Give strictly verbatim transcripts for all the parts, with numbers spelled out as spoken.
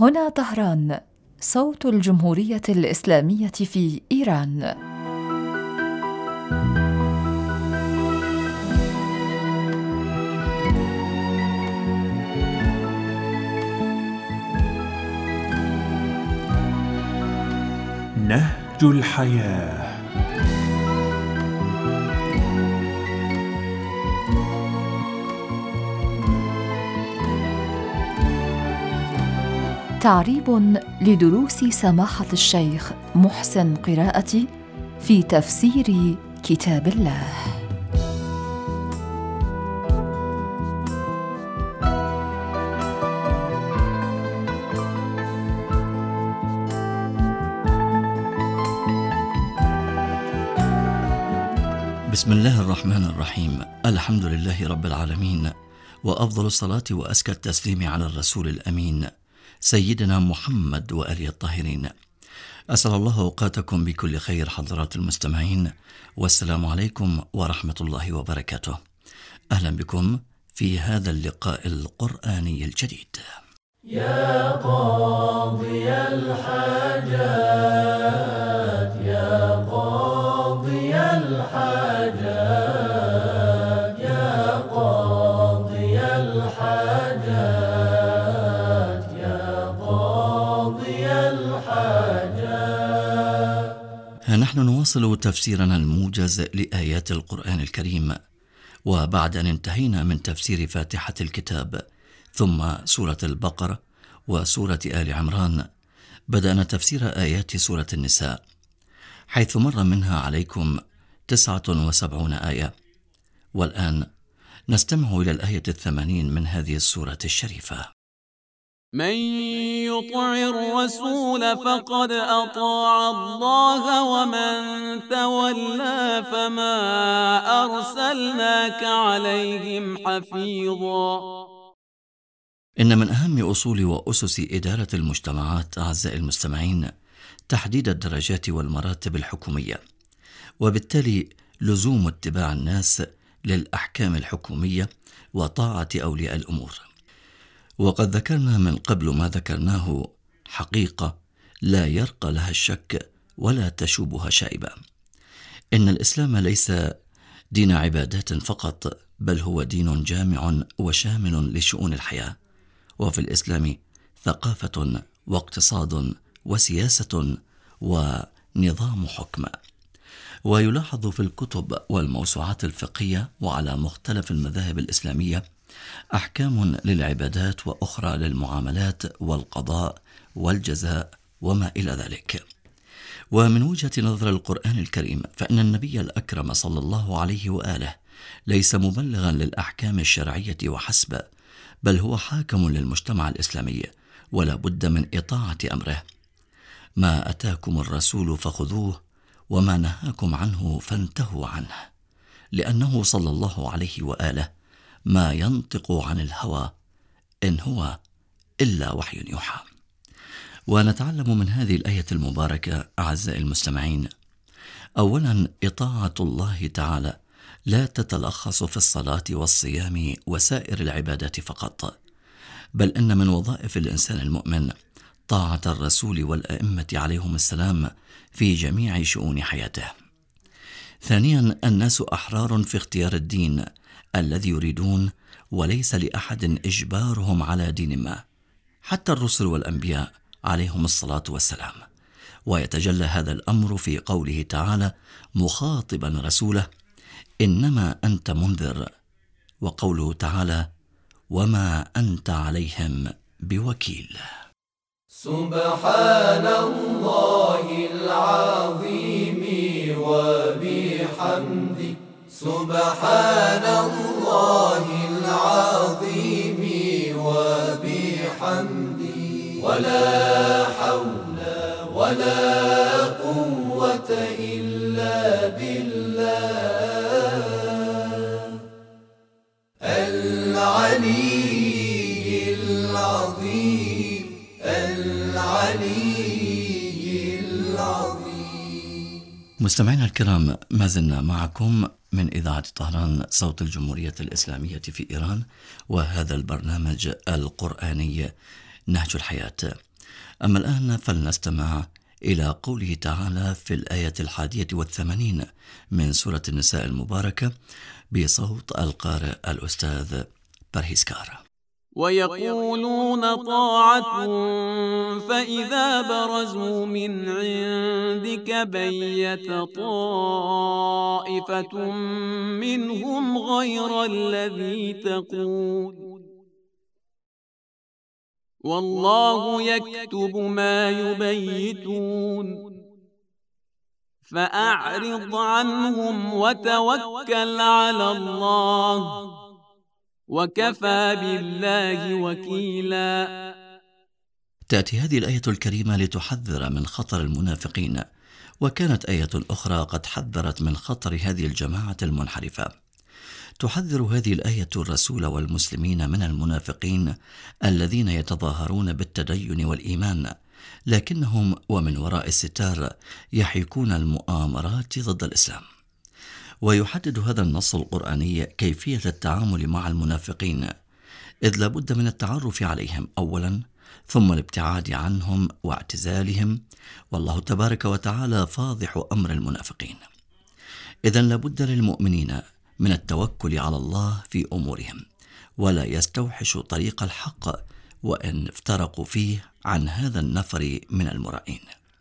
هنا طهران، صوت الجمهورية الإسلامية في إيران. نهج الحياة. تعريب لدروس سماحة الشيخ محسن قراءتي في تفسير كتاب الله. بسم الله الرحمن الرحيم. الحمد لله رب العالمين، وأفضل الصلاة وأزكى التسليم على الرسول الأمين سيدنا محمد وآله الطاهرين. أسأل الله أوقاتكم بكل خير حضرات المستمعين، والسلام عليكم ورحمة الله وبركاته. أهلا بكم في هذا اللقاء القرآني الجديد. يا قاضي الحاجات، يا قاضي الحاجات، يا قاضي الحاجات، يا قاضي الحاجات. نحن نواصل تفسيرنا الموجز لآيات القرآن الكريم، وبعد أن انتهينا من تفسير فاتحة الكتاب ثم سورة البقرة وسورة آل عمران، بدأنا تفسير آيات سورة النساء، حيث مر منها عليكم تسعة وسبعون آية، والآن نستمع إلى الآية الثمانين من هذه السورة الشريفة. من يطع الرسول فقد أطاع الله ومن تولى فما أرسلناك عليهم حفيظا. إن من أهم أصول وأسس إدارة المجتمعات أعزائي المستمعين تحديد الدرجات والمراتب الحكومية، وبالتالي لزوم اتباع الناس للأحكام الحكومية وطاعة أولياء الأمور. وقد ذكرنا من قبل ما ذكرناه حقيقة لا يرقى لها الشك ولا تشوبها شائبة. إن الإسلام ليس دين عبادات فقط، بل هو دين جامع وشامل لشؤون الحياة، وفي الإسلام ثقافة واقتصاد وسياسة ونظام حكم. ويلاحظ في الكتب والموسوعات الفقهية وعلى مختلف المذاهب الإسلامية أحكام للعبادات وأخرى للمعاملات والقضاء والجزاء وما إلى ذلك. ومن وجهة نظر القرآن الكريم فإن النبي الأكرم صلى الله عليه وآله ليس مبلغا للأحكام الشرعية وحسب، بل هو حاكم للمجتمع الإسلامي، ولا بد من إطاعة أمره. ما أتاكم الرسول فخذوه وما نهاكم عنه فانتهوا عنه، لأنه صلى الله عليه وآله ما ينطق عن الهوى إن هو إلا وحي يوحى. ونتعلم من هذه الآية المباركة أعزائي المستمعين، أولا إطاعة الله تعالى لا تتلخص في الصلاة والصيام وسائر العبادات فقط، بل إن من وظائف الإنسان المؤمن طاعة الرسول والأئمة عليهم السلام في جميع شؤون حياته. ثانيا الناس أحرار في اختيار الدين الذي يريدون، وليس لأحد إجبارهم على دين ما، حتى الرسل والأنبياء عليهم الصلاة والسلام. ويتجلى هذا الأمر في قوله تعالى مخاطبا رسوله إنما أنت منذر، وقوله تعالى وما أنت عليهم بوكيل. سبحان الله العظيم وبحمده، سبحان الله العظيم وبحمده، ولا حول ولا قوة إلا بالله العلي العظيم العلي العظيم. مستمعينا الكرام، ما زلنا معكم من إذاعة طهران صوت الجمهورية الإسلامية في إيران، وهذا البرنامج القرآني نهج الحياة. أما الآن فلنستمع إلى قوله تعالى في الآية الحادية والثمانين من سورة النساء المباركة بصوت القارئ الأستاذ برهيسكار. ويقولون طاعة فإذا برزوا من عندك بيت طائفة منهم غير الذي تقول والله يكتب ما يبيتون فأعرض عنهم وتوكل على الله وكفى بالله وكيلا. تأتي هذه الآية الكريمة لتحذر من خطر المنافقين، وكانت آية أخرى قد حذرت من خطر هذه الجماعة المنحرفة. تحذر هذه الآية الرسول والمسلمين من المنافقين الذين يتظاهرون بالتدين والإيمان، لكنهم ومن وراء الستار يحيكون المؤامرات ضد الإسلام. ويحدد هذا النص القرآني كيفية التعامل مع المنافقين، إذ لابد من التعرف عليهم أولا، ثم الابتعاد عنهم واعتزالهم، والله تبارك وتعالى فاضح أمر المنافقين. إذن لابد للمؤمنين من التوكل على الله في أمورهم، ولا يستوحش طريق الحق وإن افترقوا فيه عن هذا النفر من المرائين.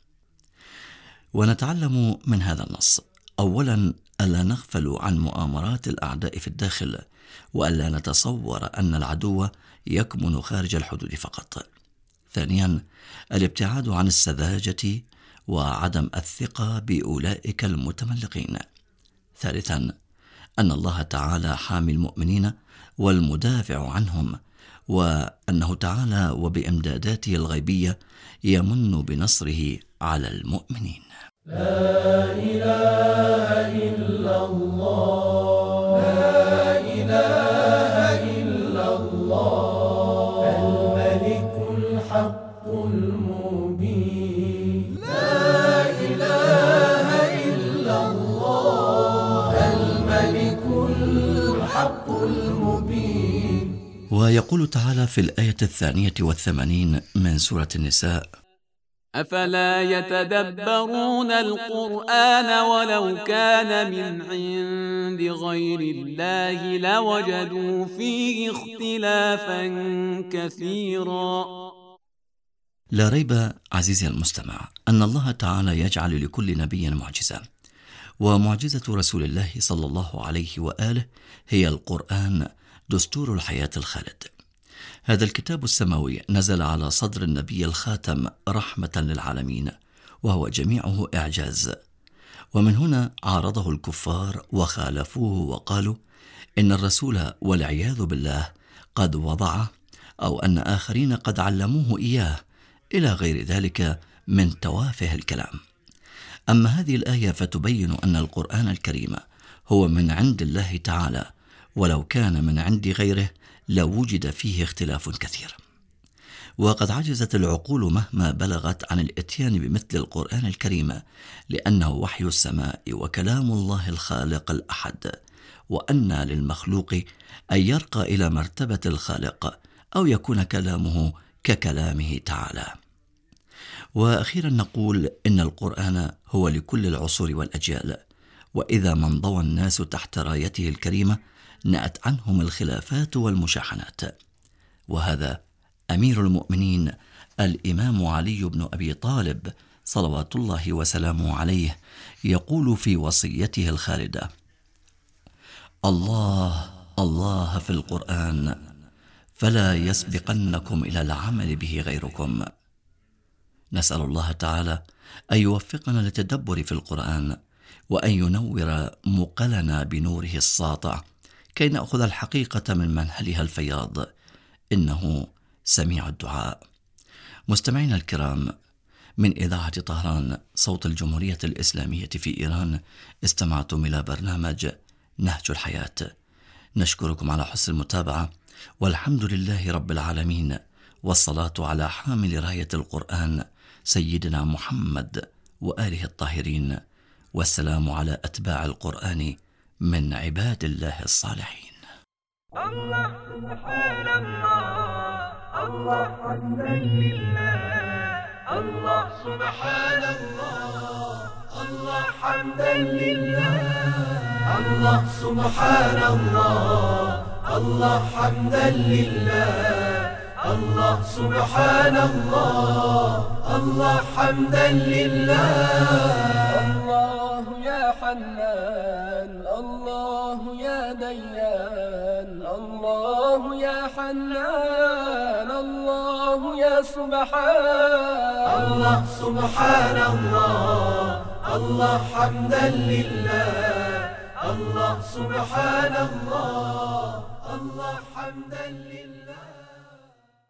ونتعلم من هذا النص أولا ألا نغفل عن مؤامرات الأعداء في الداخل، وألا نتصور أن العدو يكمن خارج الحدود فقط. ثانيا الابتعاد عن السذاجة وعدم الثقة بأولئك المتملقين. ثالثا أن الله تعالى حامي المؤمنين والمدافع عنهم، وأنه تعالى وبإمداداته الغيبية يمن بنصره على المؤمنين. لا إله إلا الله، لا إله إلا الله، الملك الحق المبين. لا إله إلا الله، الملك الحق المبين. ويقول تعالى في الآية الثانية والثمانين من سورة النساء: أفلا يتدبرون القرآن ولو كان من عند غير الله لوجدوا فيه اختلافا كثيرا. لا ريب عزيزي المستمع أن الله تعالى يجعل لكل نبي معجزة، ومعجزة رسول الله صلى الله عليه وآله هي القرآن، دستور الحياة الخالد. هذا الكتاب السماوي نزل على صدر النبي الخاتم رحمة للعالمين، وهو جميعه إعجاز. ومن هنا عارضه الكفار وخالفوه وقالوا إن الرسول والعياذ بالله قد وضعه، أو أن آخرين قد علموه إياه، إلى غير ذلك من توافه الكلام. أما هذه الآية فتبين أن القرآن الكريم هو من عند الله تعالى، ولو كان من عند غيره لوجد فيه اختلاف كثير. وقد عجزت العقول مهما بلغت عن الاتيان بمثل القرآن الكريم، لأنه وحي السماء وكلام الله الخالق الأحد، وأن للمخلوق أن يرقى إلى مرتبة الخالق أو يكون كلامه ككلامه تعالى. وأخيرا نقول إن القرآن هو لكل العصور والأجيال، وإذا ما انضوى الناس تحت رايته الكريمة نأت عنهم الخلافات والمشاحنات. وهذا أمير المؤمنين الإمام علي بن أبي طالب صلوات الله وسلامه عليه يقول في وصيته الخالدة: الله الله في القرآن، فلا يسبقنكم إلى العمل به غيركم. نسأل الله تعالى أن يوفقنا للتدبر في القرآن، وأن ينور مقلنا بنوره الساطع، كي نأخذ الحقيقة من منهلها الفياض، إنه سميع الدعاء. مستمعينا الكرام، من إذاعة طهران صوت الجمهورية الإسلامية في إيران، استمعتم إلى برنامج نهج الحياة. نشكركم على حسن المتابعة، والحمد لله رب العالمين، والصلاة على حامل راية القرآن سيدنا محمد وآله الطاهرين، والسلام على أتباع القرآن من عباد الله الصالحين. الله سبحان الله، الله حمدا لله. الله سبحان الله، الله حمدا لله. الله سبحان الله، الله حمدا لله. الله سبحان الله، الله حمدا لله. الله يا حنان، الله يا ديان، الله يا حنان، الله يا سبحان. الله سبحان الله، الله حمدا لله. الله سبحان الله، الله حمدا لله.